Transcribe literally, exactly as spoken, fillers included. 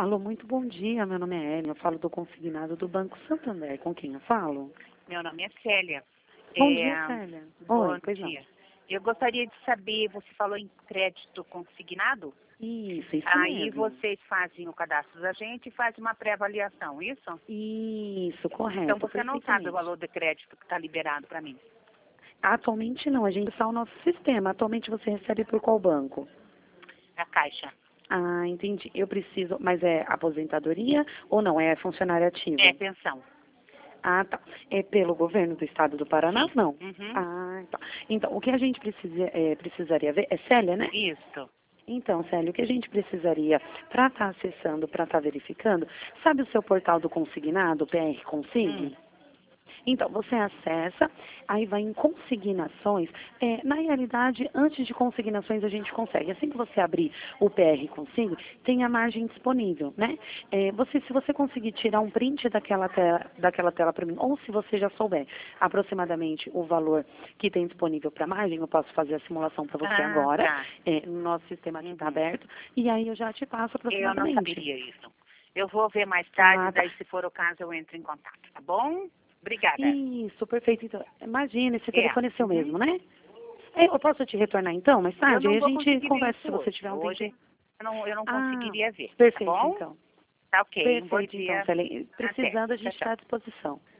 Alô, muito bom dia. Meu nome é Ellen. Eu falo do consignado do Banco Santander. Com quem eu falo? Meu nome é Célia. Bom É, dia, Célia. Bom Oi, pois dia. não. Eu gostaria de saber, você falou em crédito consignado? Isso, isso Aí mesmo. vocês fazem o cadastro da gente e fazem uma pré-avaliação, isso? Isso, correto. Então você não sabe o perfeitamente. valor de crédito que está liberado para mim? Atualmente não, a gente está o nosso sistema. Atualmente você recebe por qual banco? A Caixa. Ah, entendi. Eu preciso, mas é aposentadoria ou não? É funcionário ativo? É pensão. Ah, tá. É pelo governo do estado do Paraná? Sim. Não. Uhum. Ah, tá. Então, o que a gente precisa, é, precisaria ver, é Célia, né? Isso. Então, Célio, o que a gente precisaria para estar acessando, para estar verificando, sabe o seu portal do consignado, P R Consig? Hum. Então, você acessa, aí vai em consignações. É, na realidade, antes de consignações, a gente consegue. Assim que você abrir o P R Consig, tem a margem disponível, né? É, você, se você conseguir tirar um print daquela tela, daquela tela para mim, ou se você já souber aproximadamente o valor que tem disponível para margem, eu posso fazer a simulação para você Ah, agora. tá. É, no nosso sistema aqui está Uhum. aberto, e aí eu já te passo Eu não aproximadamente. saberia isso. Eu vou ver mais tarde, Ah, tá. daí se for o caso eu entro em contato, tá bom? Obrigada. Isso, perfeito. Então, imagina, esse É. telefone é seu Uhum. mesmo, né? É, eu posso te retornar então, mais Eu tarde? não Aí a vou gente conseguir ver conversa isso se você hoje. tiver um Hoje tempinho. eu não, eu não Ah, conseguiria ver, tá perfeito bom? então. Tá ok. Um bom Perfeito então, dia. Célia. Até. Precisando, a Tchau, gente tchau. está à disposição.